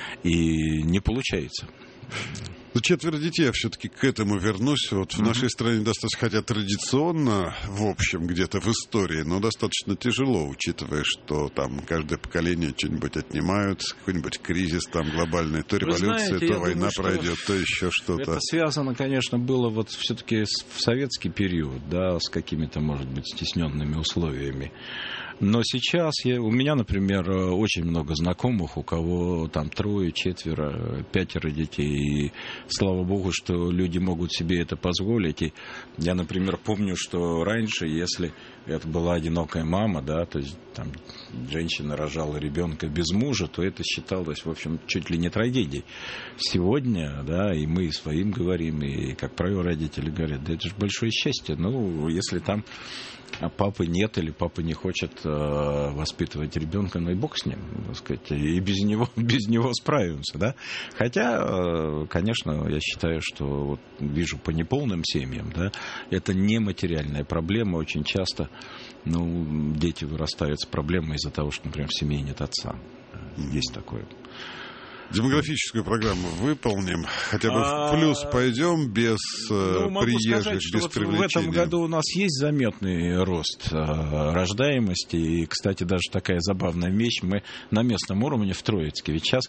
И не получается. Ну, четверо детей, я все-таки к этому вернусь. Вот в mm-hmm. нашей стране достаточно, хотя традиционно, в общем, где-то в истории, но достаточно тяжело, учитывая, что там каждое поколение что-нибудь отнимают, какой-нибудь кризис там глобальный, то революция, знаете, то война думаю, пройдет, то еще что-то. Это связано, конечно, было вот все-таки в советский период, да, с какими-то, может быть, стесненными условиями. Но сейчас я, у меня, например, очень много знакомых, у кого там трое, четверо, пятеро детей. И слава богу, что люди могут себе это позволить. И я, например, помню, что раньше, если это была одинокая мама, да, то есть там женщина рожала ребенка без мужа, то это считалось, в общем, чуть ли не трагедией. Сегодня, да, и мы своим говорим, и, как правило, родители говорят, да это же большое счастье. Ну, если там папы нет или папа не хочет э, воспитывать ребенка, ну и бог с ним, так сказать, и без него, без него справимся, да. Хотя, э, конечно, я считаю, что вот вижу по неполным семьям, да, это не материальная проблема. Очень часто, ну, дети вырастают с проблемой из-за того, что, например, в семье нет отца. Есть такое. Демографическую программу выполним, хотя бы в плюс пойдем, без ну, приезжих, сказать, без вот привлечения. В этом году у нас есть заметный рост рождаемости, и, кстати, даже такая забавная вещь, мы на местном уровне в Троицке, ведь сейчас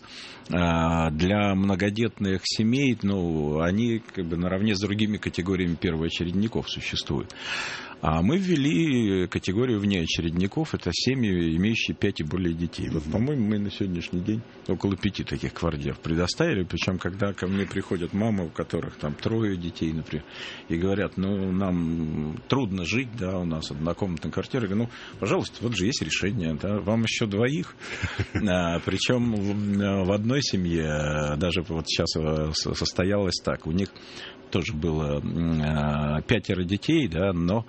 для многодетных семей, ну, они как бы наравне с другими категориями первоочередников существуют. А мы ввели категорию внеочередников, это семьи, имеющие пять и более детей. Вот, по-моему, мы на сегодняшний день около пяти таких квартир предоставили. Причем, когда ко мне приходят мамы, у которых там трое детей, например, и говорят, ну, нам трудно жить, да, у нас однокомнатная квартира. Я говорю, ну, пожалуйста, вот же есть решение, да, вам еще двоих. Причем в одной семье, даже вот сейчас состоялось так, у них тоже было пятеро детей, да, но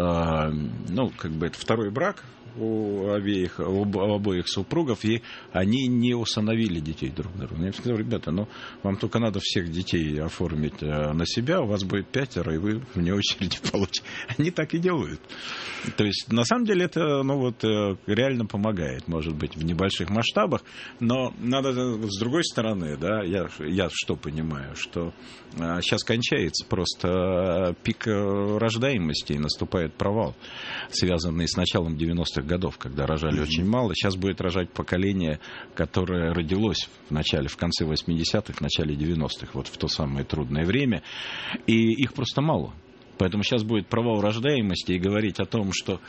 ну, как бы это второй брак у обеих, у обоих супругов, и они не усыновили детей друг друга. Я сказал, ребята, ну, вам только надо всех детей оформить на себя, у вас будет пятеро, и вы вне очереди получите. Они так и делают. То есть, на самом деле, это, ну, вот, реально помогает, может быть, в небольших масштабах, но надо, с другой стороны, да, я, я что понимаю, что сейчас кончается просто пик рождаемости, и наступает провал, связанный с началом девяностых годов, когда рожали mm-hmm. очень мало. Сейчас будет рожать поколение, которое родилось в начале, в конце восьмидесятых, в начале девяностых, вот в то самое трудное время, и их просто мало. Поэтому сейчас будет провал рождаемости, и говорить о том, что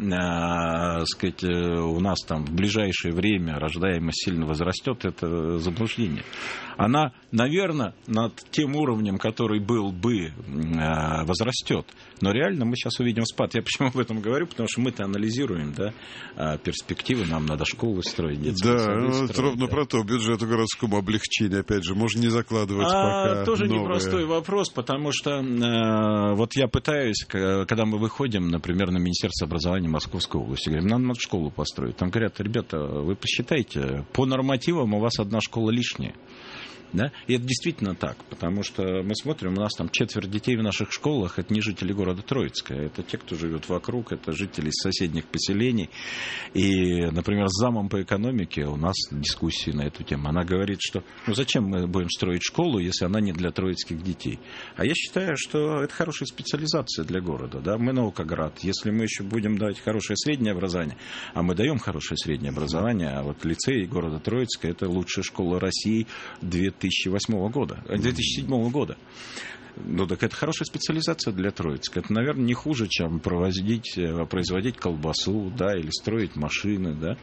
э, сказать, у нас там в ближайшее время рождаемость сильно возрастет, это заблуждение. Она, наверное, над тем уровнем, который был бы, э, возрастет. Но реально мы сейчас увидим спад. Я почему об этом говорю? Потому что мы-то анализируем, да, перспективы. Нам надо школы строить, детские да, сады ну, строить. Это ровно да. про то. Бюджету городскому облегчение, опять же, можно не закладывать а, пока Тоже новые. непростой вопрос, потому что э, вот я пытаюсь, когда мы выходим, например, на Министерство образования Московской области, говорим, нам надо школу построить. Там говорят, ребята, вы посчитайте, по нормативам у вас одна школа лишняя. Да? И это действительно так, потому что мы смотрим, у нас там четверть детей в наших школах, это не жители города Троицка, это те, кто живет вокруг, это жители из соседних поселений. И, например, с замом по экономике у нас дискуссии на эту тему. Она говорит, что ну зачем мы будем строить школу, если она не для троицких детей? А я считаю, что это хорошая специализация для города. Да? Мы наукоград. Если мы еще будем давать хорошее среднее образование, а мы даем хорошее среднее образование, а вот лицей города Троицка это лучшая школа России две тысячи восьмого года, две тысячи седьмого года. Ну, так это хорошая специализация для Троицка. Это, наверное, не хуже, чем проводить, производить колбасу, да, или строить машины, да.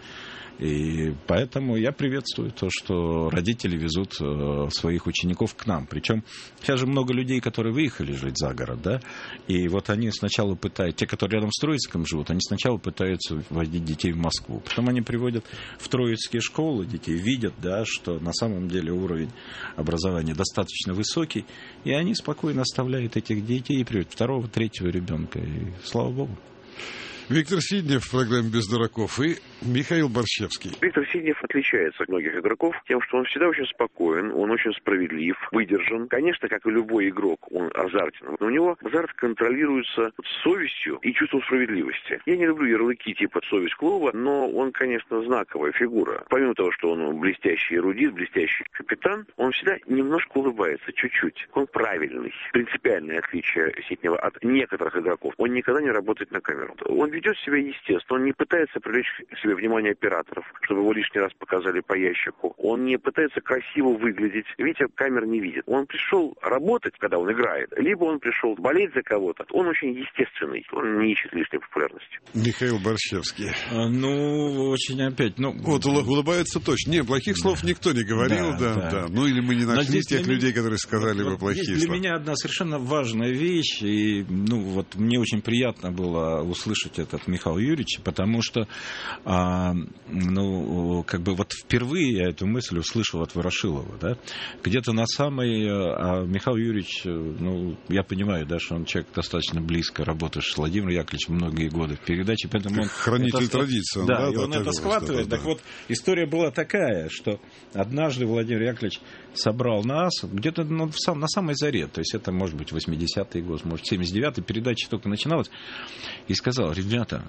И поэтому я приветствую то, что родители везут своих учеников к нам. Причем сейчас же много людей, которые выехали жить за город, да, и вот они сначала пытаются, те, которые рядом с Троицком живут, они сначала пытаются вводить детей в Москву. Потом они приводят в троицкие школы детей, видят, да, что на самом деле уровень образования достаточно высокий, и они спокойно оставляют этих детей и приводят второго, третьего ребенка. И слава богу. Виктор Сиднев в программе «Без дураков» и Михаил Борщевский. Виктор Сиднев отличается от многих игроков тем, что он всегда очень спокоен, он очень справедлив, выдержан. Конечно, как и любой игрок, он азартен. Но у него азарт контролируется совестью и чувством справедливости. Я не люблю ярлыки типа «совесть клуба», но он, конечно, знаковая фигура. Помимо того, что он блестящий эрудит, блестящий капитан, он всегда немножко улыбается, чуть-чуть. Он правильный. Принципиальное отличие Сиднева от некоторых игроков. Он никогда не работает на камеру. Он ведет себя естественно, он не пытается привлечь к себе внимание операторов, чтобы его лишний раз показали по ящику. Он не пытается красиво выглядеть. Видите, камера не видит. Он пришел работать, когда он играет, либо он пришел болеть за кого-то. Он очень естественный, он не ищет лишней популярности. Михаил Борщевский. А, ну, очень опять... Ну... Вот улыбается точно. Не, плохих слов да. никто не говорил, да, да, да. да. Ну, или мы не нашли тех людей, меня... которые сказали вот, бы плохие слова. Для меня одна совершенно важная вещь, и, ну, вот мне очень приятно было услышать это от Михаила Юрьевича, потому что, а, ну, как бы вот впервые я эту мысль услышал от Ворошилова, да, где-то на самой... А Михаил Юрьевич, ну, я понимаю, да, что он человек достаточно близко работает с Владимиром Яковлевичем многие годы в передаче, поэтому он... Хранитель это, традиции. Да, да, и да, он это да, схватывает. да, так да. вот, история была такая, что однажды Владимир Яковлевич собрал нас где-то ну, на самой заре, то есть это может быть восьмидесятый год, может семьдесят девятый, передача только начиналась, и сказал: ребята,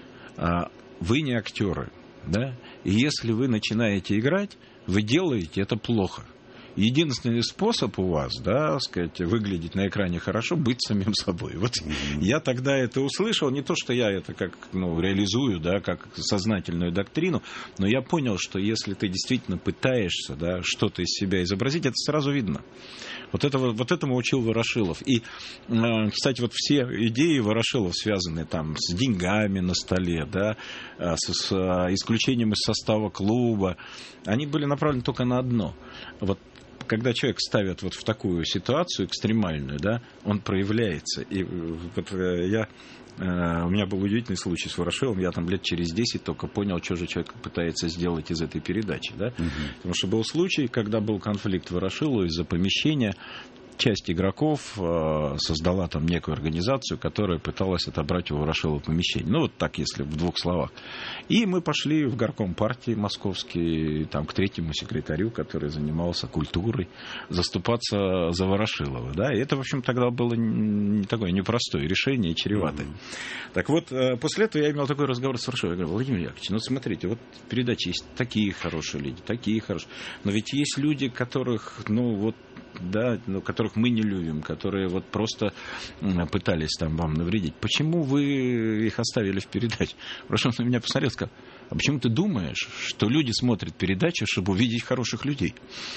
вы не актеры, да, и если вы начинаете играть, вы делаете это плохо. Единственный способ у вас, да, сказать, выглядеть на экране хорошо, быть самим собой. Вот mm-hmm. я тогда это услышал, не то, что я это как, ну, реализую, да, как сознательную доктрину, но я понял, что если ты действительно пытаешься, да, что-то из себя изобразить, это сразу видно. Вот, это, вот этому учил Ворошилов. И, кстати, вот все идеи Ворошилова, связанные там с деньгами на столе, да, с, с исключением из состава клуба, они были направлены только на одно. Вот когда человек ставят вот в такую ситуацию экстремальную, да, он проявляется. И вот я, у меня был удивительный случай с Ворошиловым, я там лет через десять только понял, что же человек пытается сделать из этой передачи, да. Угу. Потому что был случай, когда был конфликт Ворошилова из-за помещения. Часть игроков э, создала там некую организацию, которая пыталась отобрать у Ворошилова помещение. Ну, вот так, если в двух словах. И мы пошли в горком партии московский, там, к третьему секретарю, который занимался культурой, заступаться за Ворошилова. Да? И это, в общем, тогда было не такое непростое решение, чреватое. Mm-hmm. Так вот, э, после этого я имел такой разговор с Ворошиловым. Я говорю: Владимир Яковлевич, ну, смотрите, вот в передаче есть такие хорошие люди, такие хорошие. Но ведь есть люди, которых, ну, вот, да, ну, которых мы не любим, которые вот просто пытались там вам навредить. Почему вы их оставили в передаче? Потому что он на меня посмотрел и сказал: а почему ты думаешь, что люди смотрят передачу, чтобы увидеть хороших людей?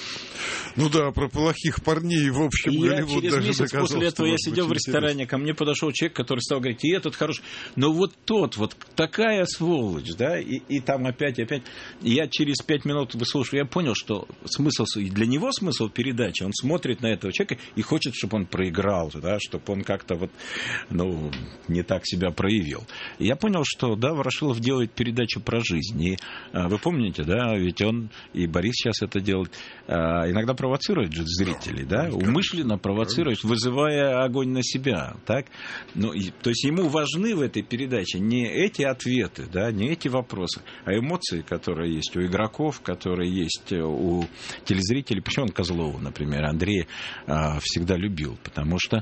Ну да, про плохих парней, в общем, и Голливуд я через даже месяц доказал, после этого я сидел в ресторане, интересно. Ко мне подошел человек, который стал говорить: и этот хороший, но вот тот, вот такая сволочь, да, и, и там опять, опять. И я через пять минут выслушал, я понял, что смысл, для него смысл передачи, он смотрит на этого человека и хочет, чтобы он проиграл, да, чтобы он как-то вот, ну, не так себя проявил. И я понял, что, да, Ворошилов делает передачу про жизнь. И а, вы помните, да, ведь он, и Борис сейчас это делает, а, иногда провоцирует же зрителей, да, умышленно провоцирует, вызывая огонь на себя, так. Ну, и, то есть ему важны в этой передаче не эти ответы, да, не эти вопросы, а эмоции, которые есть у игроков, которые есть у телезрителей. Почему он Козлова, например, Андрей а, всегда любил, потому что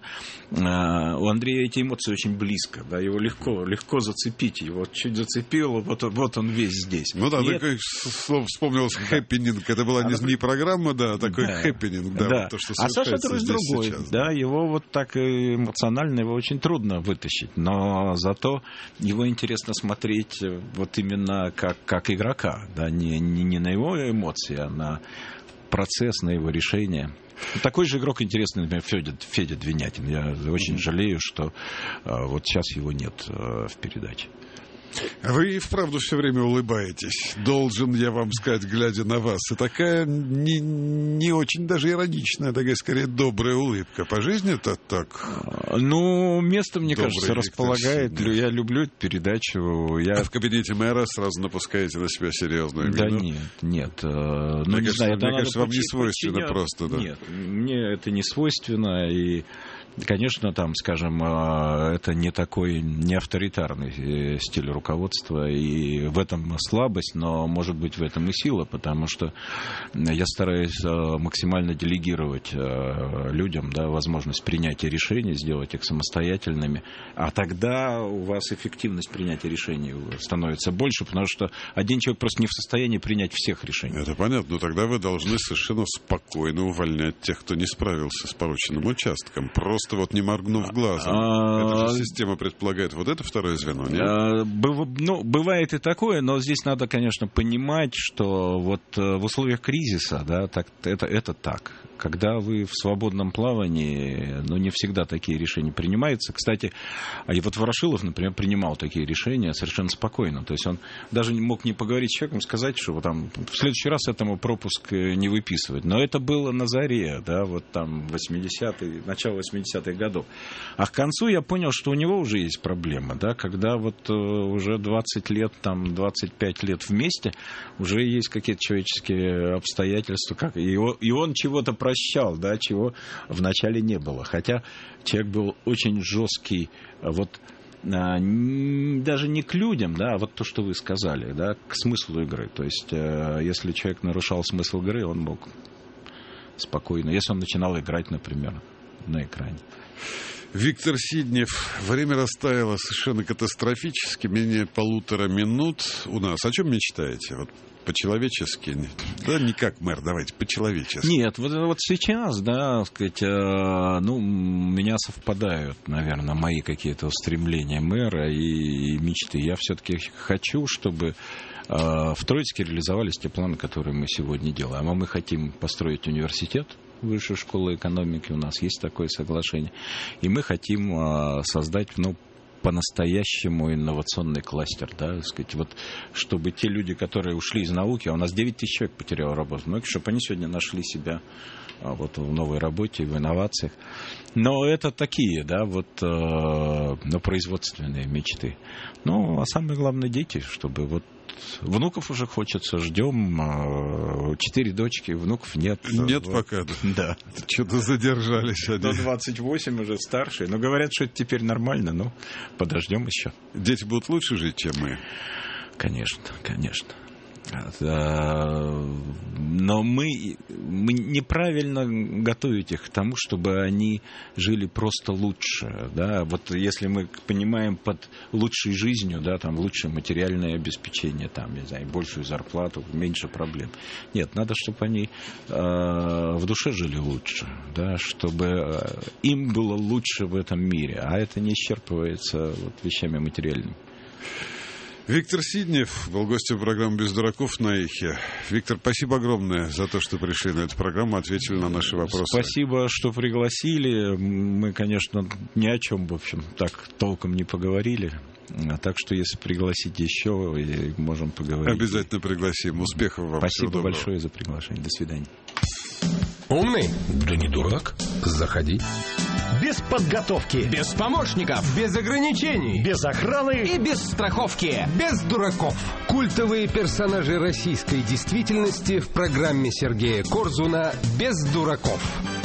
а, у Андрея эти эмоции очень близко, да, его легко, легко зацепить, его чуть зацепило, вот, вот он весь здесь. Ну да, и это... слово вспомнилось, да. Хэппининг, это была не, не программа, да, а такой да. хэппининг, да, да. Вот то, что а Саша Друз другой, сейчас, да, его вот так эмоционально его очень трудно вытащить, но зато его интересно смотреть вот именно как, как игрока, да, не, не, не на его эмоции, а на процесс, на его решение. Такой же игрок интересный, например, Федя, Федя Двинятин. Я очень жалею, что а, вот сейчас его нет а, в передаче. Вы и вправду все время улыбаетесь. Должен я вам сказать, глядя на вас. И такая не, не очень даже ироничная, такая скорее добрая улыбка. По жизни это так? Ну, место, мне кажется, располагает. Я люблю эту передачу. Я... А в кабинете мэра сразу напускаете на себя серьезную мину? Да нет, нет. Ну, мне не кажется, знаю, мне кажется вам не свойственно подчиня... просто. Да? Нет, мне это не свойственно. И... Конечно, там, скажем, это не такой, не авторитарный стиль руководства, и в этом слабость, но, может быть, в этом и сила, потому что я стараюсь максимально делегировать людям, да, возможность принятия решений, сделать их самостоятельными, а тогда у вас эффективность принятия решений становится больше, потому что один человек просто не в состоянии принять всех решений. Это понятно, но тогда вы должны совершенно спокойно увольнять тех, кто не справился с порученным участком. Просто просто вот не моргнув глазом. А, Эта же система предполагает вот это второе звено, нет? А, быв, ну, бывает и такое, но здесь надо, конечно, понимать, что вот в условиях кризиса, да, так, это, это так. Когда вы в свободном плавании, ну, не всегда такие решения принимаются. Кстати, и вот Ворошилов, например, принимал такие решения совершенно спокойно. То есть он даже мог не поговорить с человеком, сказать, что там в следующий раз этому пропуск не выписывать. Но это было на заре, да, вот там восьмидесятые, начало восьмидесятых годов. А к концу я понял, что у него уже есть проблема, да, когда вот уже двадцать лет, там, двадцать пять лет вместе, уже есть какие-то человеческие обстоятельства, как, и, он, и он чего-то прощал, да, чего вначале не было. Хотя человек был очень жесткий, вот, а, н- даже не к людям, да, а вот то, что вы сказали, да, к смыслу игры. То есть, э, если человек нарушал смысл игры, он мог спокойно, если он начинал играть, например, на экране. Виктор Сиднев. Время растаяло совершенно катастрофически. Менее полутора минут у нас. О чем мечтаете? Вот по-человечески? Да, не как мэр, давайте, по-человечески. Нет, вот, вот сейчас, да, сказать, э, ну, у меня совпадают, наверное, мои какие-то устремления мэра и, и мечты. Я все-таки хочу, чтобы э, в Троицке реализовались те планы, которые мы сегодня делаем. А мы хотим построить университет, Высшую школу экономики, у нас есть такое соглашение. И мы хотим э, создать, ну, по-настоящему инновационный кластер, да, сказать, вот, чтобы те люди, которые ушли из науки, а у нас девять тысяч человек потеряло работу, ну, чтобы они сегодня нашли себя а, вот, в новой работе, в инновациях. Но это такие, да, вот, э, ну, производственные мечты. Ну, а самое главное, дети, чтобы вот внуков уже хочется, ждем. Четыре дочки, внуков нет. Нет вот. пока. Да. Что-то задержались они. До двадцать восемь уже старшие. Но говорят, что это теперь нормально. Ну, подождем еще. Дети будут лучше жить, чем мы? Конечно, конечно. Но мы, мы неправильно готовим их к тому, чтобы они жили просто лучше. Да? Вот если мы понимаем под лучшей жизнью, да, там, лучшее материальное обеспечение, там, не знаю, большую зарплату, меньше проблем. Нет, надо, чтобы они э, в душе жили лучше, да, чтобы им было лучше в этом мире. А это не исчерпывается вот, вещами материальными. Виктор Сиднев был гостем программы «Без дураков» на Эхе. Виктор, спасибо огромное за то, что пришли на эту программу, ответили на наши вопросы. Спасибо, что пригласили. Мы, конечно, ни о чем, в общем, так толком не поговорили. Так что, если пригласите еще, можем поговорить. Обязательно пригласим. Успехов вам. Спасибо большое за приглашение. До свидания. Умный? Да не дурак. Заходи. Без подготовки. Без помощников. Без ограничений. Без охраны. И без страховки. Без дураков. Культовые персонажи российской действительности в программе Сергея Корзуна «Без дураков».